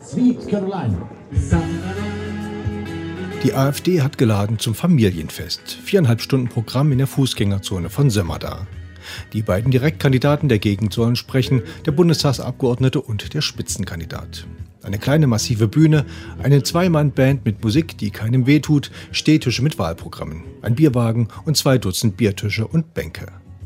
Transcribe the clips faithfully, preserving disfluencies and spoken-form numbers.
Sweet Caroline. Die AfD hat geladen zum Familienfest. Viereinhalb Stunden Programm in der Fußgängerzone von Sömmerda. Die beiden Direktkandidaten der Gegend sollen sprechen, der Bundestagsabgeordnete und der Spitzenkandidat. Eine kleine massive Bühne, eine Zwei-Mann-Band mit Musik, die keinem wehtut, Stehtische mit Wahlprogrammen, ein Bierwagen und zwei Dutzend Biertische und Bänke.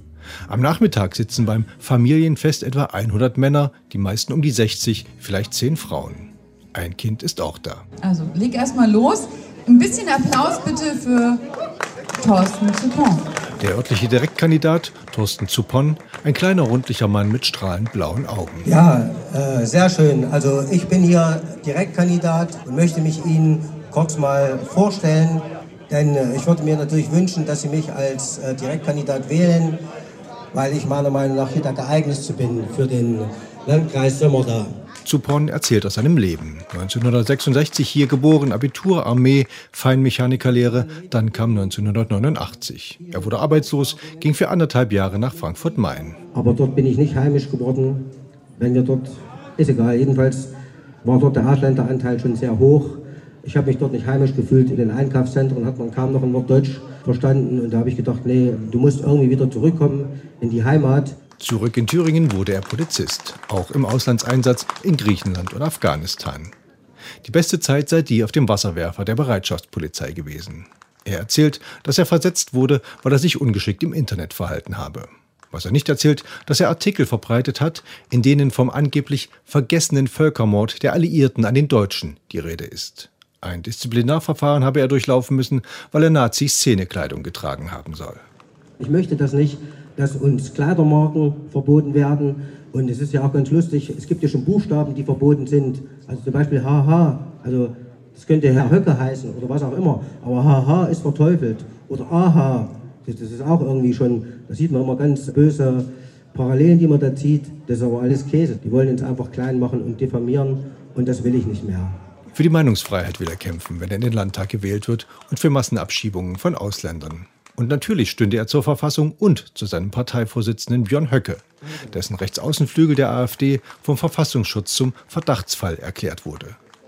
Am Nachmittag sitzen beim Familienfest etwa hundert Männer, die meisten um die sechzig, vielleicht zehn Frauen. Ein Kind ist auch da. Also, leg erstmal los. Ein bisschen Applaus bitte für Thorsten Zuppon. Der örtliche Direktkandidat, Thorsten Zuppon, ein kleiner, rundlicher Mann mit strahlend blauen Augen. Ja, äh, sehr schön. Also ich bin hier Direktkandidat und möchte mich Ihnen kurz mal vorstellen. Denn äh, ich würde mir natürlich wünschen, dass Sie mich als äh, Direktkandidat wählen, weil ich meiner Meinung nach hier der geeignetste bin für den Landkreis Sömmerda. Zuppon erzählt aus seinem Leben. neunzehnhundertsechsundsechzig hier geboren, Abitur, Armee, Feinmechanikerlehre, dann kam neunzehnhundertneunundachtzig. Er wurde arbeitslos, ging für anderthalb Jahre nach Frankfurt-Main. Aber dort bin ich nicht heimisch geworden. Wenn wir dort, ist egal, jedenfalls war dort der Ausländeranteil schon sehr hoch. Ich habe mich dort nicht heimisch gefühlt. In den Einkaufszentren hat man kaum noch ein Wort Deutsch verstanden. Und da habe ich gedacht, nee, du musst irgendwie wieder zurückkommen in die Heimat. Zurück in Thüringen wurde er Polizist, auch im Auslandseinsatz in Griechenland und Afghanistan. Die beste Zeit sei die auf dem Wasserwerfer der Bereitschaftspolizei gewesen. Er erzählt, dass er versetzt wurde, weil er sich ungeschickt im Internet verhalten habe. Was er nicht erzählt, dass er Artikel verbreitet hat, in denen vom angeblich vergessenen Völkermord der Alliierten an den Deutschen die Rede ist. Ein Disziplinarverfahren habe er durchlaufen müssen, weil er Nazi-Szenekleidung getragen haben soll. Ich möchte das nicht, dass uns Kleidermarken verboten werden. Und es ist ja auch ganz lustig, es gibt ja schon Buchstaben, die verboten sind. Also zum Beispiel H H, also das könnte Herr Höcke heißen oder was auch immer. Aber H H ist verteufelt. Oder Aha, das, das ist auch irgendwie schon, da sieht man immer ganz böse Parallelen, die man da zieht. Das ist aber alles Käse. Die wollen uns einfach klein machen und diffamieren und das will ich nicht mehr. Für die Meinungsfreiheit will er kämpfen, wenn er in den Landtag gewählt wird und für Massenabschiebungen von Ausländern. Und natürlich stünde er zur Verfassung und zu seinem Parteivorsitzenden Björn Höcke, dessen Rechtsaußenflügel der AfD vom Verfassungsschutz zum Verdachtsfall erklärt wurde.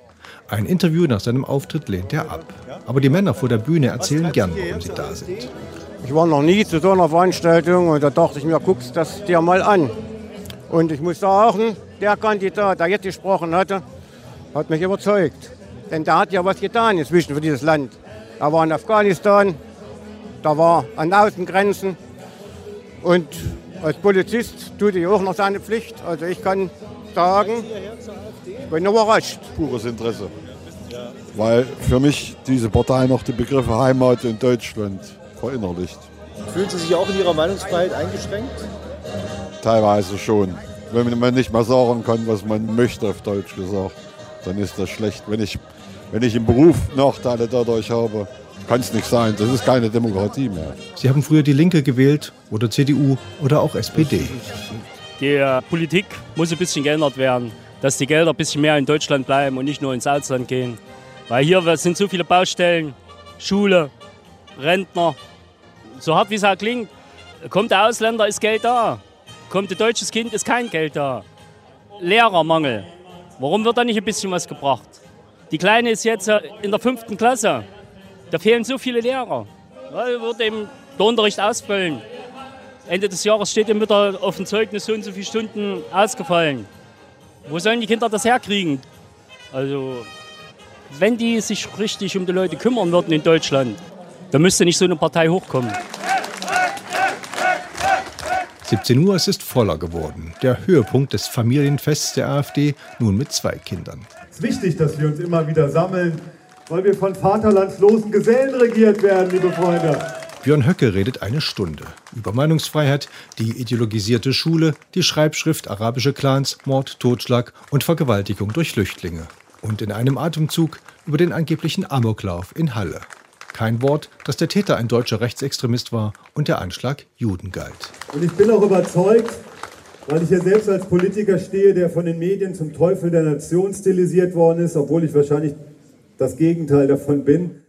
Ein Interview nach seinem Auftritt lehnt er ab. Aber die Männer vor der Bühne erzählen gern, warum sie da sind. Ich war noch nie zu so einer Veranstaltung und da dachte ich mir, guck's das dir mal an. Und ich muss sagen, der Kandidat, der jetzt gesprochen hatte, hat mich überzeugt. Denn der hat ja was getan inzwischen für dieses Land. Er war in Afghanistan. Da war an Außengrenzen und als Polizist tut er auch noch seine Pflicht. Also ich kann sagen, ich bin überrascht. Pures Interesse, weil für mich diese Partei noch die Begriffe Heimat und Deutschland verinnerlicht. Fühlen Sie sich auch in Ihrer Meinungsfreiheit eingeschränkt? Teilweise schon. Wenn man nicht mehr sagen kann, was man möchte, auf Deutsch gesagt, dann ist das schlecht. Wenn ich, wenn ich im Beruf Nachteile dadurch habe, kann es nicht sein. Das ist keine Demokratie mehr. Sie haben früher die Linke gewählt oder C D U oder auch S P D. Die Politik muss ein bisschen geändert werden, dass die Gelder ein bisschen mehr in Deutschland bleiben und nicht nur ins Ausland gehen. Weil hier sind so viele Baustellen, Schule, Rentner. So hart wie es auch klingt, kommt der Ausländer, ist Geld da. Kommt ein deutsches Kind, ist kein Geld da. Lehrermangel. Warum wird da nicht ein bisschen was gebracht? Die Kleine ist jetzt in der fünften Klasse. Da fehlen so viele Lehrer. Da wird eben der Unterricht ausfallen. Ende des Jahres steht ihm wieder auf dem Zeugnis so und so viele Stunden ausgefallen. Wo sollen die Kinder das herkriegen? Also, wenn die sich richtig um die Leute kümmern würden in Deutschland, dann müsste nicht so eine Partei hochkommen. siebzehn Uhr, es ist voller geworden. Der Höhepunkt des Familienfests der AfD, nun mit zwei Kindern. Es ist wichtig, dass wir uns immer wieder sammeln, weil wir von vaterlandslosen Gesellen regiert werden, liebe Freunde. Björn Höcke redet eine Stunde über Meinungsfreiheit, die ideologisierte Schule, die Schreibschrift, arabische Clans, Mord, Totschlag und Vergewaltigung durch Flüchtlinge. Und in einem Atemzug über den angeblichen Amoklauf in Halle. Kein Wort, dass der Täter ein deutscher Rechtsextremist war und der Anschlag Juden galt. Und ich bin auch überzeugt, weil ich hier selbst als Politiker stehe, der von den Medien zum Teufel der Nation stilisiert worden ist, obwohl ich wahrscheinlich das Gegenteil davon bin.